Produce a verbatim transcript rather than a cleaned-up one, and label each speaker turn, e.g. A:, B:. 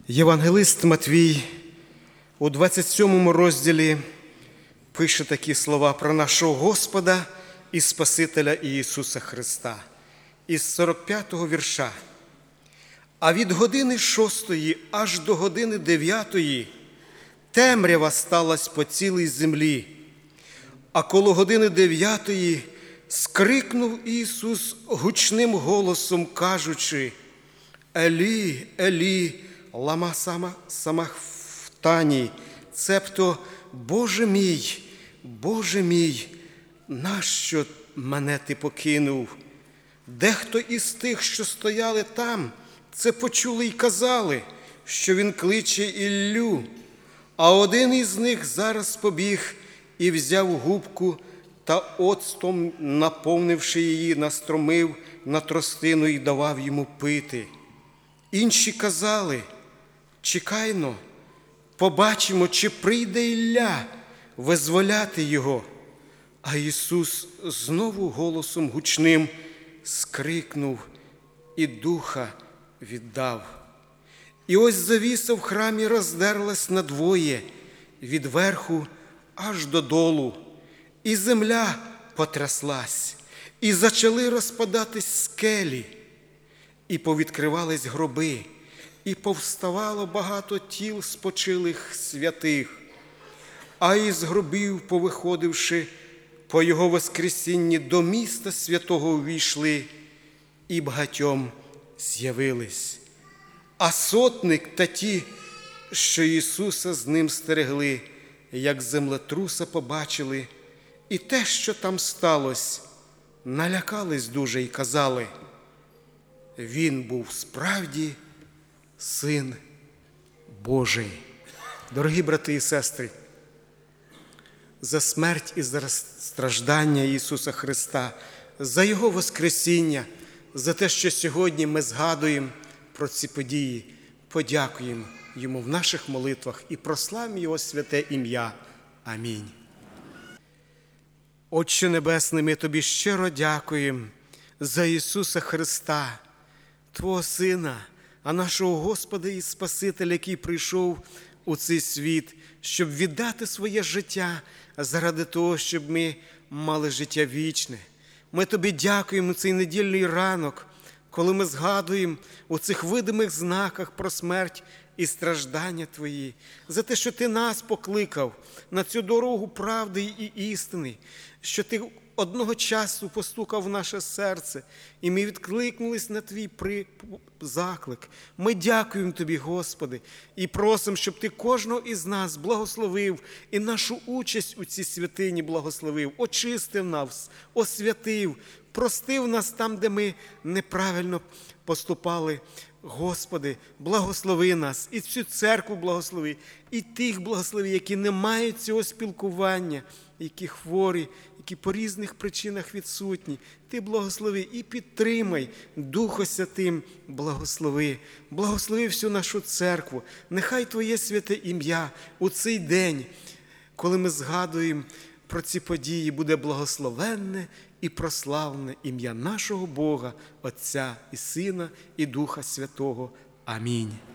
A: Євангелист Матвій у двадцять сьомому розділі пише такі слова про нашого Господа і Спасителя Ісуса Христа. Із сорок п'ятого вірша. «А від години шостої аж до години дев'ятої темрява сталась по цілій землі. А коло години дев'ятої скрикнув Ісус гучним голосом, кажучи: Елі, Елі, лама самахфтані, цебто, Боже мій, Боже мій, нащо мене ти покинув? Дехто із тих, що стояли там, це почули й казали, що він кличе Іллю. А один із них зараз побіг і взяв губку та оцтом, наповнивши її, настромив на тростину і давав йому пити. Інші казали: чекайно, побачимо, чи прийде Ілля визволяти його. А Ісус знову голосом гучним скрикнув і духа віддав. І ось завіса в храмі роздерлась надвоє, від верху аж додолу, і земля потряслась, і зачали розпадатись скелі, і повідкривались гроби, і повставало багато тіл спочилих святих. А із гробів, повиходивши по його воскресінні, до міста святого увійшли і багатьом з'явились. А сотник та ті, що Ісуса з ним стерегли, як землетруса побачили, і те, що там сталося, налякались дуже і казали: Він був справді Син Божий. Дорогі брати і сестри, за смерть і за страждання Ісуса Христа, за Його воскресіння, за те, що сьогодні ми згадуємо про ці події, подякуємо Йому в наших молитвах і прославимо Його святе ім'я. Амінь. Отче Небесний, ми Тобі щиро дякуємо за Ісуса Христа, Твого Сина, а нашого Господа і Спасителя, який прийшов у цей світ, щоб віддати своє життя заради того, щоб ми мали життя вічне. Ми Тобі дякуємо цей недільний ранок, коли ми згадуємо у цих видимих знаках про смерть і страждання Твої, за те, що Ти нас покликав на цю дорогу правди і істини, що Ти одного часу постукав в наше серце, і ми відкликнулись на Твій заклик. Ми дякуємо Тобі, Господи, і просимо, щоб Ти кожного із нас благословив і нашу участь у цій святині благословив, очистив нас, освятив, простив нас там, де ми неправильно поступали. Господи, благослови нас, і цю церкву благослови, і тих благослови, які не мають цього спілкування, які хворі, які по різних причинах відсутні. Ти благослови і підтримай, Духу Святим благослови. Благослови всю нашу церкву. Нехай Твоє святе ім'я у цей день, коли ми згадуємо про ці події, буде благословенне і прославлене ім'я нашого Бога, Отця і Сина, і Духа Святого. Амінь.